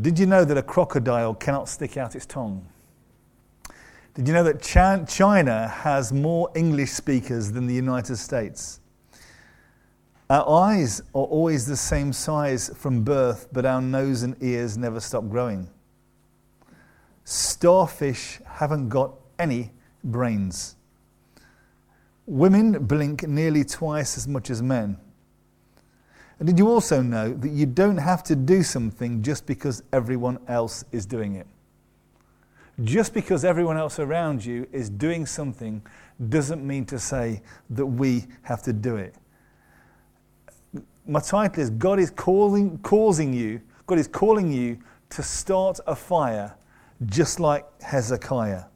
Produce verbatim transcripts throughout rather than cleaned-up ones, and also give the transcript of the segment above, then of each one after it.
Did you know that a crocodile cannot stick out its tongue? Did you know that China has more English speakers than the United States? Our eyes are always the same size from birth, but our nose and ears never stop growing. Starfish haven't got any brains. Women blink nearly twice as much as men. And did you also know that you don't have to do something just because everyone else is doing it? Just because everyone else around you is doing something doesn't mean to say that we have to do it. My title is God is calling, causing you, God is calling you to start a fire just like Hezekiah.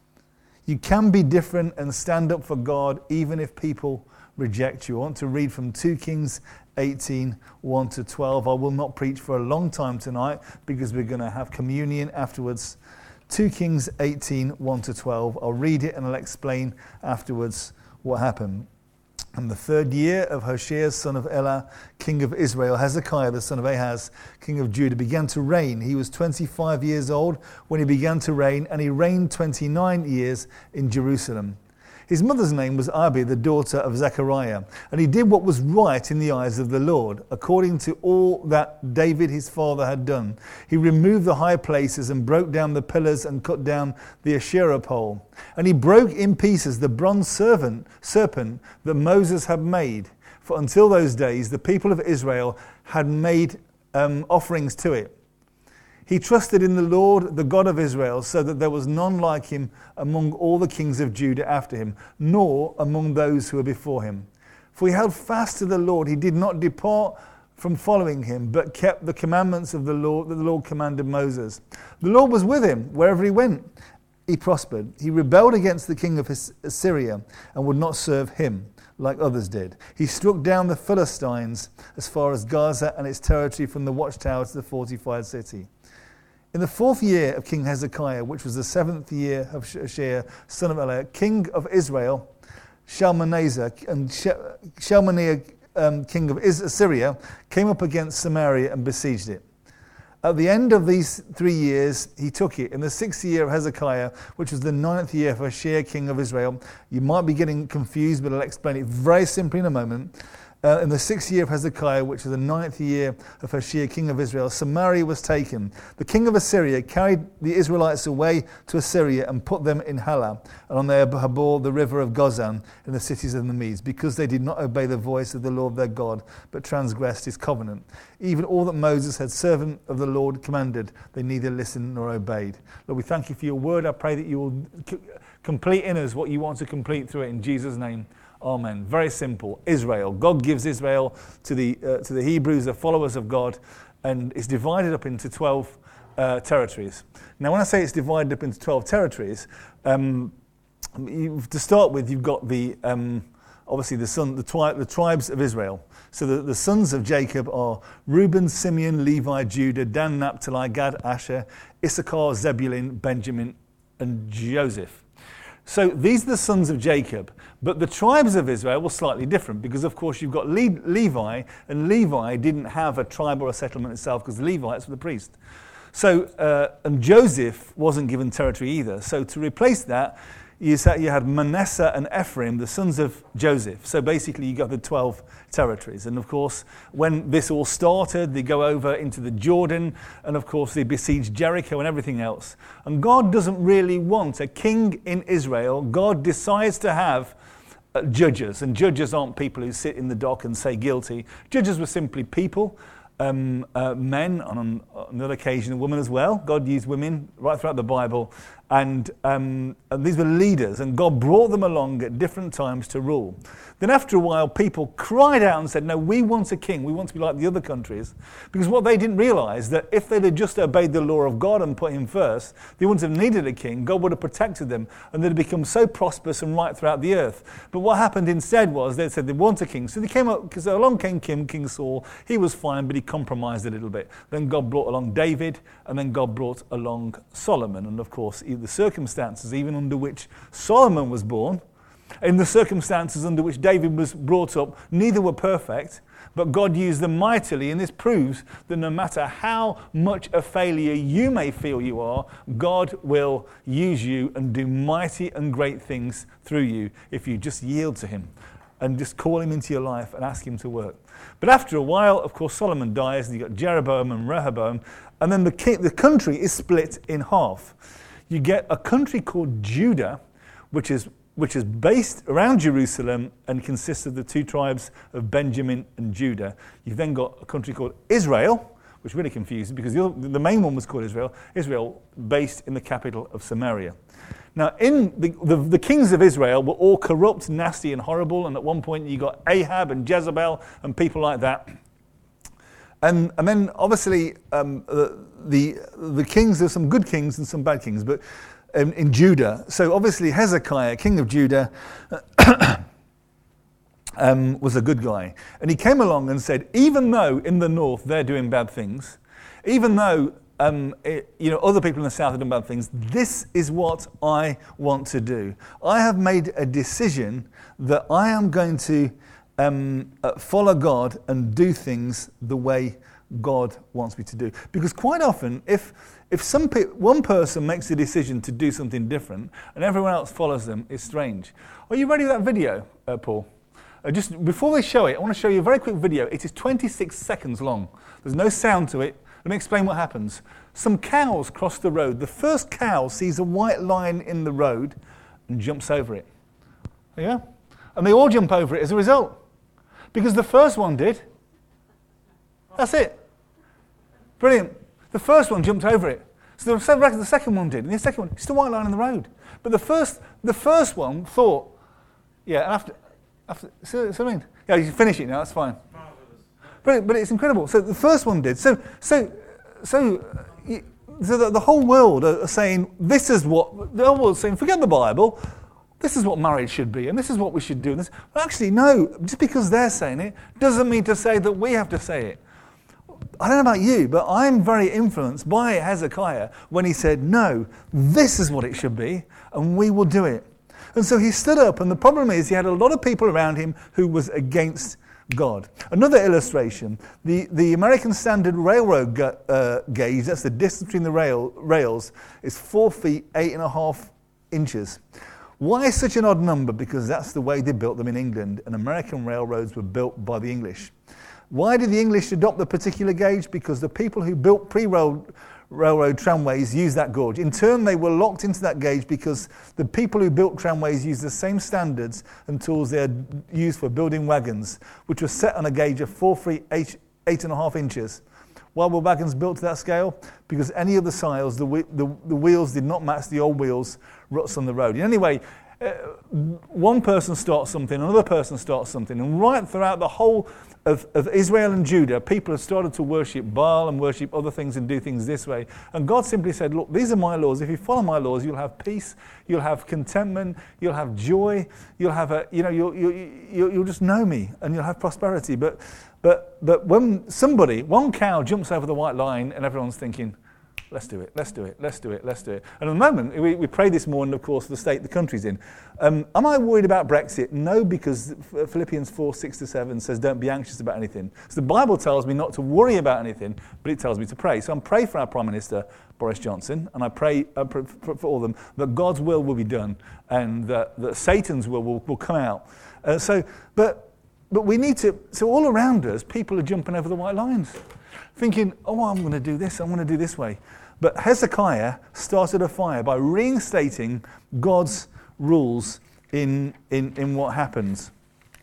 You can be different and stand up for God even if people reject you. I want to read from two Kings eighteen, one to twelve. I will not preach for a long time tonight because we're going to have communion afterwards. two Kings eighteen, one to twelve. I'll read it and I'll explain afterwards what happened. In the third year of Hoshea, son of Elah, king of Israel, Hezekiah, the son of Ahaz, king of Judah, began to reign. He was twenty-five years old when he began to reign, and he reigned twenty-nine years in Jerusalem. His mother's name was Abi, the daughter of Zechariah, and he did what was right in the eyes of the Lord, according to all that David his father had done. He removed the high places and broke down the pillars and cut down the Asherah pole. And he broke in pieces the bronze serpent, serpent that Moses had made. For until those days, the people of Israel had made um, offerings to it. He trusted in the Lord, the God of Israel, so that there was none like him among all the kings of Judah after him, nor among those who were before him. For he held fast to the Lord. He did not depart from following him, but kept the commandments of the Lord that the Lord commanded Moses. The Lord was with him wherever he went. He prospered. He rebelled against the king of Assyria and would not serve him like others did. He struck down the Philistines as far as Gaza and its territory, from the watchtower to the fortified city. In the fourth year of King Hezekiah, which was the seventh year of Hoshea, son of Elah, king of Israel, Shalmaneser and Shalmaneser, um, king of Assyria, came up against Samaria and besieged it. At the end of these three years, he took it. In the sixth year of Hezekiah, which was the ninth year of Hoshea, king of Israel, you might be getting confused, but I'll explain it very simply in a moment. Uh, in the sixth year of Hezekiah, which was the ninth year of Hoshea, king of Israel, Samaria was taken. The king of Assyria carried the Israelites away to Assyria and put them in Halah, and on their Habor, the river of Gozan, in the cities of the Medes, because they did not obey the voice of the Lord their God, but transgressed his covenant. Even all that Moses had, servant of the Lord, commanded, they neither listened nor obeyed. Lord, we thank you for your word. I pray that you will c- complete in us what you want to complete through it, in Jesus' name. Amen. Very simple. Israel. God gives Israel to the uh, to the Hebrews, the followers of God, and it's divided up into twelve uh, territories. Now, when I say it's divided up into twelve territories, um, you, to start with, you've got the um, obviously the son, the, twi- the tribes of Israel. So the, the sons of Jacob are Reuben, Simeon, Levi, Judah, Dan, Naphtali, Gad, Asher, Issachar, Zebulun, Benjamin, and Joseph. So these are the sons of Jacob, but the tribes of Israel were slightly different, because of course you've got Le- Levi, and Levi didn't have a tribe or a settlement itself, because the Levites were the priest. So, uh, and Joseph wasn't given territory either. So to replace that, you had Manasseh and Ephraim, the sons of Joseph. So basically you got the twelve territories. And of course, when this all started, they go over into the Jordan, and of course they besiege Jericho and everything else. And God doesn't really want a king in Israel. God decides to have uh, judges, and judges aren't people who sit in the dock and say guilty. Judges were simply people. Um, uh, men, and on another occasion a woman as well. God used women right throughout the Bible, and, um, and these were leaders, and God brought them along at different times to rule. Then after a while, people cried out and said, no, we want a king, we want to be like the other countries, because what they didn't realize, that if they'd have just obeyed the law of God and put him first, they wouldn't have needed a king. God would have protected them, and they'd have become so prosperous and right throughout the earth. But what happened instead was, they said they want a king, so they came up, because along came King, King Saul. He was fine, but he compromised a little bit. Then God brought along David, and then God brought along Solomon. And of course, the circumstances even under which Solomon was born In the circumstances under which David was brought up, neither were perfect, but God used them mightily, and this proves that no matter how much a failure you may feel you are, God will use you and do mighty and great things through you if you just yield to him and just call him into your life and ask him to work. But after a while, of course, Solomon dies, and you've got Jeroboam and Rehoboam, and then the, king, the country is split in half. You get a country called Judah, which is which is based around Jerusalem and consists of the two tribes of Benjamin and Judah. You've then got a country called Israel, which really confuses because the, other, the main one was called Israel, Israel based in the capital of Samaria. Now, in the, the, the kings of Israel were all corrupt, nasty, and horrible, and at one point you got Ahab and Jezebel and people like that. And, and then, obviously, um, the, the the kings, there's some good kings and some bad kings, but in, in Judah. So, obviously, Hezekiah, king of Judah, um, was a good guy. And he came along and said, even though in the north they're doing bad things, even though Um, it, you know, other people in the south have done bad things, this is what I want to do. I have made a decision that I am going to um, uh, follow God and do things the way God wants me to do. Because quite often, if if some pe- one person makes a decision to do something different and everyone else follows them, it's strange. Are you ready with that video, uh, Paul? Uh, just before they show it, I want to show you a very quick video. It is twenty-six seconds long. There's no sound to it. Let me explain what happens. Some cows cross the road. The first cow sees a white line in the road and jumps over it. Yeah? And they all jump over it as a result. Because the first one did. That's it. Brilliant. The first one jumped over it. So the, the second one did. And the second one, it's the white line in the road. But the first the first one thought, yeah, after, after so, so I mean, yeah, you can finish it now, that's fine. But, but it's incredible. So the first one did. So so so, so the, the whole world are saying this is what the whole world's saying. Forget the Bible. This is what marriage should be, and this is what we should do. And this, well, actually, no. Just because they're saying it doesn't mean to say that we have to say it. I don't know about you, but I'm very influenced by Hezekiah when he said, "No, this is what it should be, and we will do it." And so he stood up, and the problem is he had a lot of people around him who was against God. Another illustration, the, the American Standard Railroad ga- uh, gauge, that's the distance between the rail, rails, is four feet, eight and a half inches. Why such an odd number? Because that's the way they built them in England, and American railroads were built by the English. Why did the English adopt the particular gauge? Because the people who built pre-railroad railroad tramways used that gauge. In turn, they were locked into that gauge because the people who built tramways used the same standards and tools they had used for building wagons, which was set on a gauge of four feet, eight, eight and a half inches. Why were wagons built to that scale? Because any of the sides, the, the, the wheels did not match the old wheels ruts on the road. Anyway, uh, one person starts something, another person starts something, and right throughout the whole Of, of Israel and Judah, people have started to worship Baal and worship other things and do things this way. And God simply said, look, these are my laws. If you follow my laws, you'll have peace, you'll have contentment, you'll have joy, you'll have a, you know, you'll, you'll, you'll just know me and you'll have prosperity. But, but, but when somebody, one cow jumps over the white line and everyone's thinking, let's do it, let's do it, let's do it, let's do it. And at the moment, we, we prayed this morning, of course, for the state the country's in. Um, am I worried about Brexit? No, because Philippians four, six to seven says don't be anxious about anything. So the Bible tells me not to worry about anything, but it tells me to pray. So I'm praying for our Prime Minister, Boris Johnson, and I pray uh, for, for all of them that God's will will be done and that, that Satan's will, will will come out. Uh, so, but but we need to, so all around us, people are jumping over the white lines, thinking, oh, I'm going to do this, I'm going to do this way. But Hezekiah started a fire by reinstating God's rules in, in, in what happens.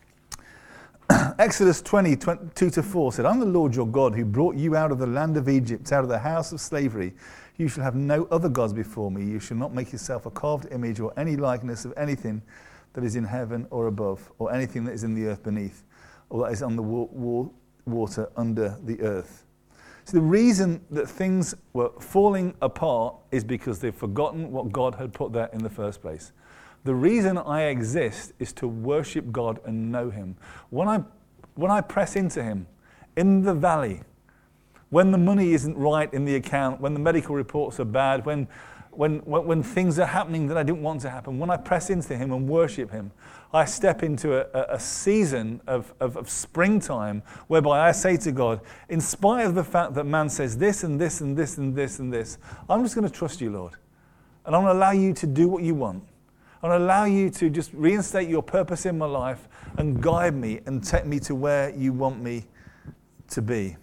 Exodus twenty, two to four said, I'm the Lord your God who brought you out of the land of Egypt, out of the house of slavery. You shall have no other gods before me. You shall not make yourself a carved image or any likeness of anything that is in heaven or above, or anything that is in the earth beneath, or that is on the wa- wa- water under the earth. So the reason that things were falling apart is because they've forgotten what God had put there in the first place. The reason I exist is to worship God and know him. When I, when I press into him, in the valley, when the money isn't right in the account, when the medical reports are bad, when, when, when, when things are happening that I didn't want to happen, when I press into him and worship him, I step into a, a season of, of, of springtime whereby I say to God, in spite of the fact that man says this and this and this and this and this, I'm just going to trust you, Lord. And I'm going to allow you to do what you want. I'm going to allow you to just reinstate your purpose in my life and guide me and take me to where you want me to be.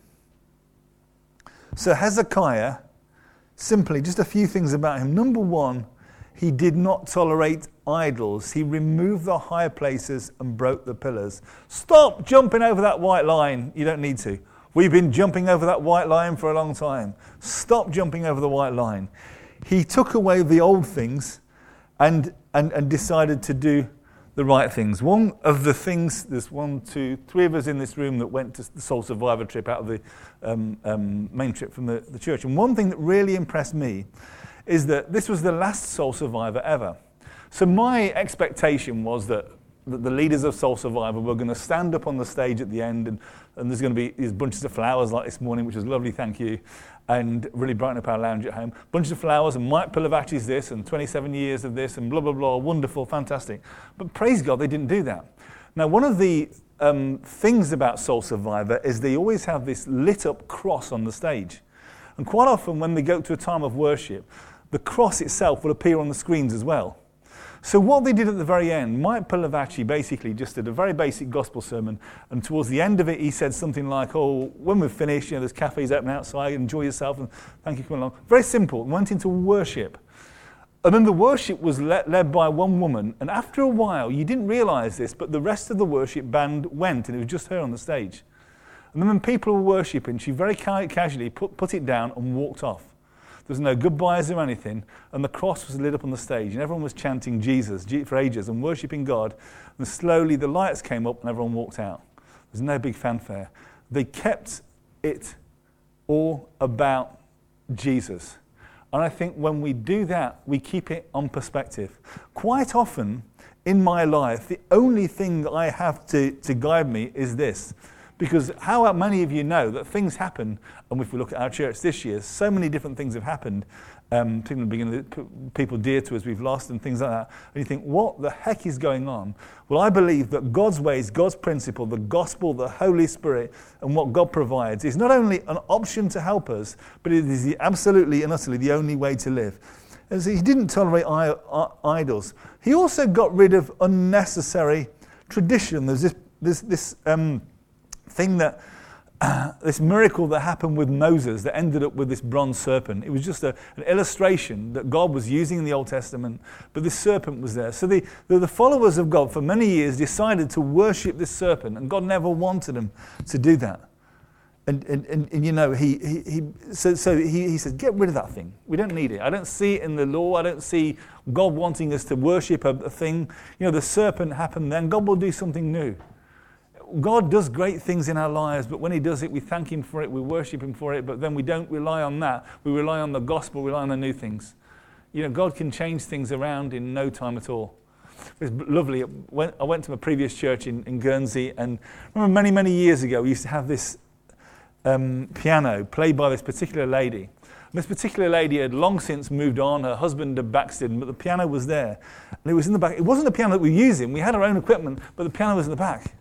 So Hezekiah, simply just a few things about him. Number one, he did not tolerate idols. He removed the high places and broke the pillars. Stop jumping over that white line. You don't need to. We've been jumping over that white line for a long time. Stop jumping over the white line. He took away the old things and, and, and decided to do the right things. One of the things, there's one, two, three of us in this room that went to the Soul Survivor trip out of the um, um, main trip from the, the church. And one thing that really impressed me is that this was the last Soul Survivor ever. So my expectation was that, that the leaders of Soul Survivor were going to stand up on the stage at the end, and, and there's going to be these bunches of flowers like this morning, which was lovely, thank you, and really brighten up our lounge at home. Bunches of flowers, and Mike Pilavachi's this, and twenty-seven years of this, and blah, blah, blah, wonderful, fantastic. But praise God, they didn't do that. Now, one of the um, things about Soul Survivor is they always have this lit up cross on the stage. And quite often when they go to a time of worship, the cross itself will appear on the screens as well. So what they did at the very end, Mike Pilavachi basically just did a very basic gospel sermon, and towards the end of it he said something like, oh, when we've finished, you know, there's cafes open outside, enjoy yourself, and thank you for coming along. Very simple, went into worship. And then the worship was led, led by one woman, and after a while, you didn't realise this, but the rest of the worship band went, and it was just her on the stage. And then when people were worshipping, she very ca- casually put, put it down and walked off. There was no goodbyes or anything, and the cross was lit up on the stage, and everyone was chanting Jesus for ages and worshipping God. And slowly the lights came up and everyone walked out. There was no big fanfare. They kept it all about Jesus. And I think when we do that, we keep it on perspective. Quite often in my life, the only thing that I have to, to guide me is this. Because how many of you know that things happen, and if we look at our church this year, so many different things have happened, um, people, in the beginning, people dear to us we've lost and things like that, and you think, what the heck is going on? Well, I believe that God's ways, God's principle, the gospel, the Holy Spirit, and what God provides is not only an option to help us, but it is the absolutely and utterly the only way to live. And so he didn't tolerate I- I- idols. He also got rid of unnecessary tradition. There's this, this, this um, thing that, uh, this miracle that happened with Moses that ended up with this bronze serpent. It was just a, an illustration that God was using in the Old Testament, but this serpent was there. So the, the, the followers of God for many years decided to worship this serpent, and God never wanted them to do that. And, and, and, and you know, he, he, he so, so he, he said, get rid of that thing. We don't need it. I don't see it in the law. I don't see God wanting us to worship a, a thing. You know, the serpent happened then. God will do something new. God does great things in our lives, but when he does it, we thank him for it, we worship him for it, but then we don't rely on that. We rely on the gospel, we rely on the new things. You know, God can change things around in no time at all. It was lovely. I went to my previous church in, in Guernsey, and I remember many, many years ago, we used to have this um, piano played by this particular lady. And this particular lady had long since moved on. Her husband had backslidden, but the piano was there. And it was in the back. It wasn't the piano that we were using. We had our own equipment, but the piano was in the back.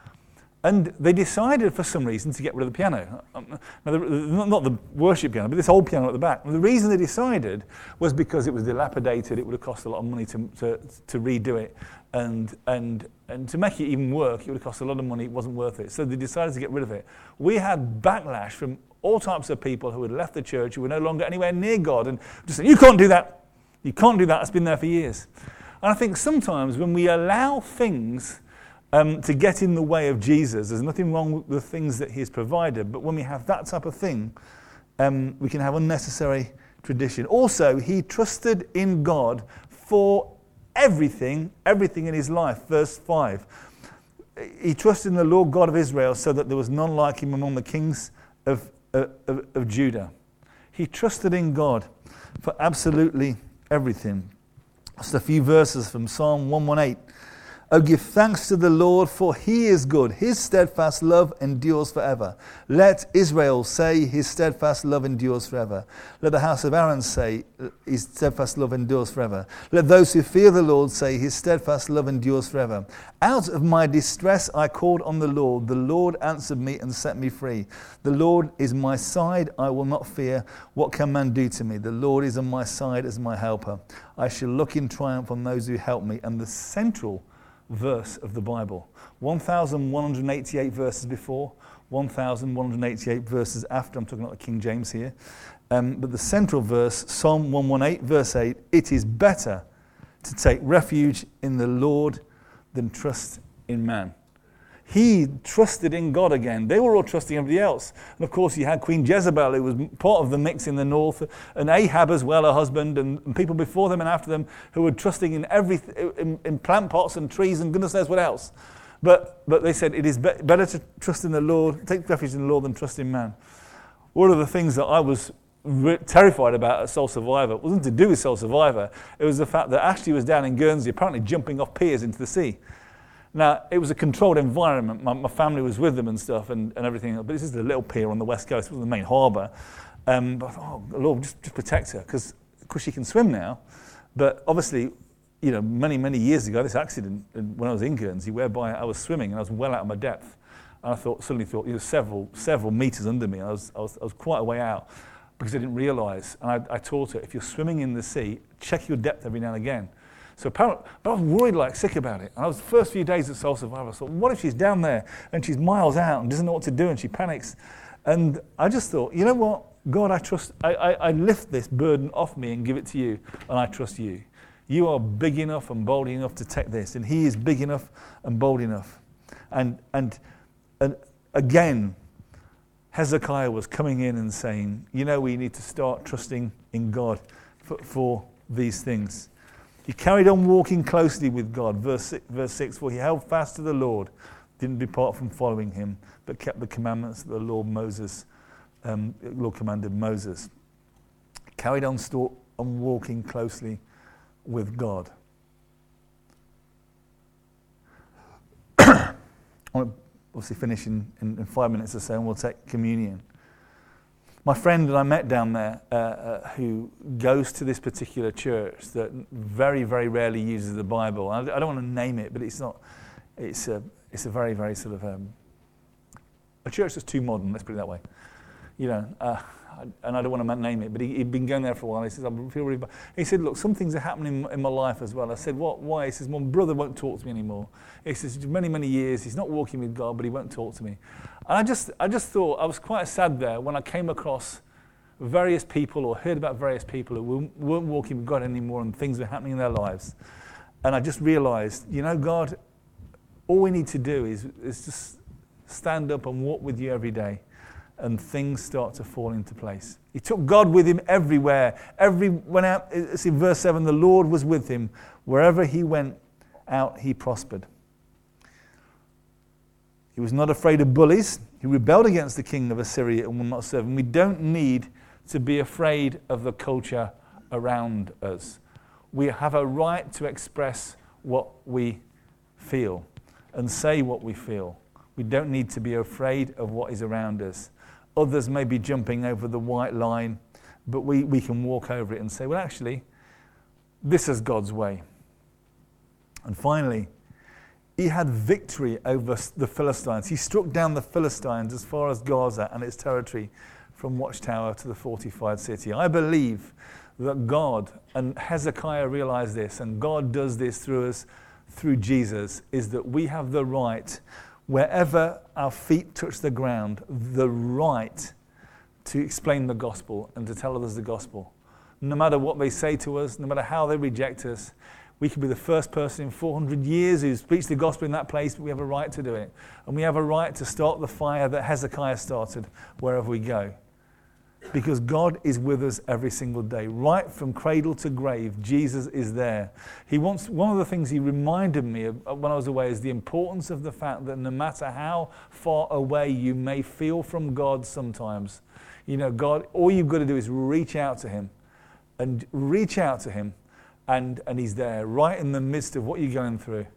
And they decided for some reason to get rid of the piano. Now, the, not the worship piano, but this old piano at the back. And the reason they decided was because it was dilapidated. It would have cost a lot of money to to, to redo it. And, and, and to make it even work, it would have cost a lot of money. It wasn't worth it. So they decided to get rid of it. We had backlash from all types of people who had left the church, who were no longer anywhere near God, and just said, you can't do that. You can't do that. It's been there for years. And I think sometimes when we allow things Um, to get in the way of Jesus, there's nothing wrong with the things that he's provided, but when we have that type of thing, um, we can have unnecessary tradition. Also, he trusted in God for everything, everything in his life. Verse five. He trusted in the Lord God of Israel so that there was none like him among the kings of, uh, of, of Judah. He trusted in God for absolutely everything. Just a few verses from Psalm one eighteen. Oh, give thanks to the Lord, for he is good. His steadfast love endures forever. Let Israel say, his steadfast love endures forever. Let the house of Aaron say, his steadfast love endures forever. Let those who fear the Lord say, his steadfast love endures forever. Out of my distress I called on the Lord. The Lord answered me and set me free. The Lord is my side, I will not fear. What can man do to me? The Lord is on my side as my helper. I shall look in triumph on those who help me. And the central verse of the Bible. one thousand one hundred eighty-eight verses before, one thousand one hundred eighty-eight verses after. I'm talking about the King James here. Um, but the central verse, Psalm one eighteen, verse eight, it is better to take refuge in the Lord than trust in man. He trusted in God again. They were all trusting everybody else. And of course, you had Queen Jezebel, who was part of the mix in the north, and Ahab as well, her husband, and, and people before them and after them who were trusting in every in, in plant pots and trees and goodness knows what else. But but they said it is be- better to trust in the Lord, take refuge in the Lord than trust in man. One of the things that I was re- terrified about at Soul Survivor wasn't to do with Soul Survivor. It was the fact that Ashley was down in Guernsey, apparently jumping off piers into the sea. Now, it was a controlled environment. My, my family was with them and stuff and, and everything. But this is a little pier on the west coast. It wasn't the main harbour. Um, but I thought, oh, Lord, just, just protect her. Because, of course, she can swim now. But obviously, you know, many, many years ago, this accident when I was in Guernsey, whereby I was swimming and I was well out of my depth. And I thought, suddenly thought, you know, several several metres under me. I was, I was I was quite a way out because I didn't realise. And I, I taught her, if you're swimming in the sea, check your depth every now and again. So apparently, but I was worried like sick about it. And I was the first few days at Soul Survivor, I thought, what if she's down there and she's miles out and doesn't know what to do and she panics? And I just thought, you know what, God, I trust, I, I, I lift this burden off me and give it to you, and I trust you. You are big enough and bold enough to take this, and he is big enough and bold enough. And and and again, Hezekiah was coming in and saying, you know, we need to start trusting in God for, for these things. He carried on walking closely with God. Verse six, verse six, for he held fast to the Lord, didn't depart from following him, but kept the commandments that the Lord Moses, um, Lord commanded Moses. Carried on, st- on walking closely with God. I want to obviously finish in, in, in five minutes or so, and we'll take communion. My friend that I met down there, uh, uh, who goes to this particular church that very, very rarely uses the Bible. I, I don't want to name it, but it's not. It's a, it's a very, very sort of um, a church that's too modern. Let's put it that way. You know, uh, and I don't want to name it, but he, he'd been going there for a while. He says, I feel really bad. He said, look, some things are happening in my life as well. I said, what? Why? He says, my brother won't talk to me anymore. He says, many, many years, he's not walking with God, but he won't talk to me. And I just, I just thought, I was quite sad there when I came across various people or heard about various people who weren't walking with God anymore and things were happening in their lives. And I just realized, you know, God, all we need to do is, is just stand up and walk with you every day, and things start to fall into place. He took God with him everywhere. Every went out. It's in verse seven. The Lord was with him wherever he went out. He prospered. He was not afraid of bullies. He rebelled against the king of Assyria and will not serve him. We don't need to be afraid of the culture around us. We have a right to express what we feel and say what we feel. We don't need to be afraid of what is around us. Others may be jumping over the white line, but we, we can walk over it and say, well, actually, this is God's way. And finally, he had victory over the Philistines. He struck down the Philistines as far as Gaza and its territory, from Watchtower to the fortified city. I believe that God, and Hezekiah realized this, and God does this through us, through Jesus, is that we have the right, wherever our feet touch the ground, the right to explain the gospel and to tell others the gospel. No matter what they say to us, no matter how they reject us, we could be the first person in four hundred years who's preached the gospel in that place, but we have a right to do it. And we have a right to start the fire that Hezekiah started wherever we go. Because God is with us every single day. Right from cradle to grave, Jesus is there. He wants, one of the things he reminded me of when I was away is the importance of the fact that no matter how far away you may feel from God sometimes, you know, God, all you've got to do is reach out to him and reach out to him, and, and he's there right in the midst of what you're going through.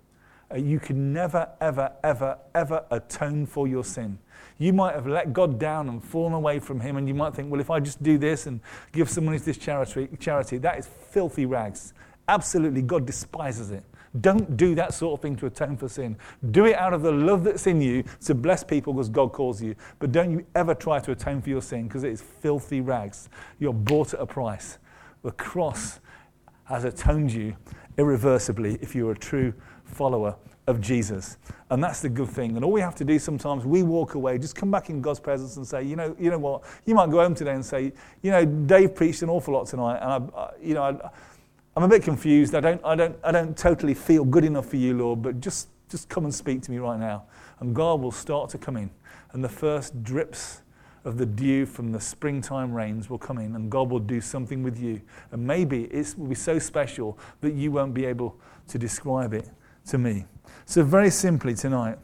Uh, you can never, ever, ever, ever atone for your sin. You might have let God down and fallen away from him, and you might think, well, if I just do this and give some money to this charity, charity, that is filthy rags. Absolutely, God despises it. Don't do that sort of thing to atone for sin. Do it out of the love that's in you to bless people because God calls you. But don't you ever try to atone for your sin, because it is filthy rags. You're bought at a price. The cross has atoned you irreversibly if you're a true follower of Jesus. And that's the good thing. And all we have to do sometimes, we walk away, just come back in God's presence and say, you know, you know what? You might go home today and say, you know, Dave preached an awful lot tonight, and I, I you know, I, I'm a bit confused. I don't, I don't, I don't totally feel good enough for you, Lord. But just, just come and speak to me right now, and God will start to come in, and the first drips of the dew from the springtime rains will come in, and God will do something with you. And maybe it will be so special that you won't be able to describe it to me. So very simply tonight,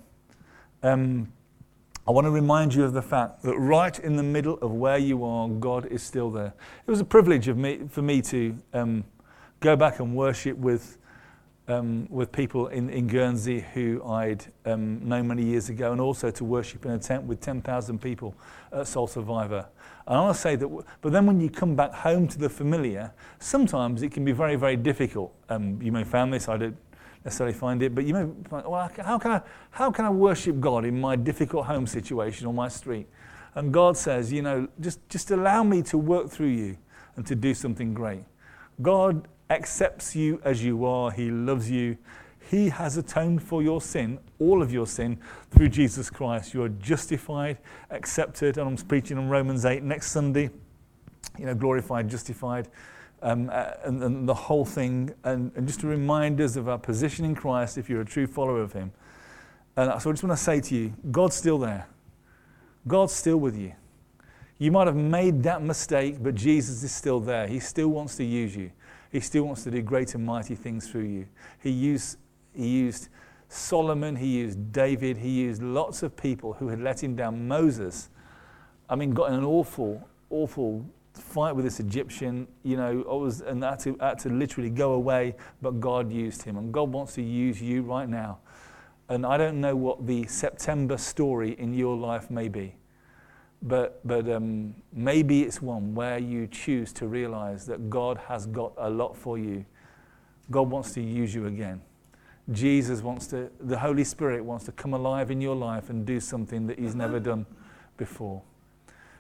um, I want to remind you of the fact that right in the middle of where you are, God is still there. It was a privilege of me for me to um, go back and worship with um, with people in, in Guernsey who I'd um, known many years ago, and also to worship in a tent with ten thousand people at Soul Survivor. And I want to say that, w- but then when you come back home to the familiar, sometimes it can be very, very difficult. Um, you may have found this, I don't necessarily find it, but you may find, well, how can I, how can I worship God in my difficult home situation on my street? And God says, you know, just, just allow me to work through you and to do something great. God accepts you as you are. He loves you. He has atoned for your sin, all of your sin, through Jesus Christ. You are justified, accepted, and I'm preaching on Romans eight next Sunday, you know, glorified, justified, um, uh, and, and the whole thing, and, and just to remind us of our position in Christ if you're a true follower of him. And so I just want to say to you, God's still there. God's still with you. You might have made that mistake, but Jesus is still there. He still wants to use you. He still wants to do great and mighty things through you. He used, he used Solomon, he used David, he used lots of people who had let him down. Moses, I mean, got in an awful, awful fight with this Egyptian, you know, was, and had to, had to literally go away, but God used him. And God wants to use you right now. And I don't know what the September story in your life may be. But but um, maybe it's one where you choose to realize that God has got a lot for you. God wants to use you again. Jesus wants to, the Holy Spirit wants to come alive in your life and do something that he's never done before.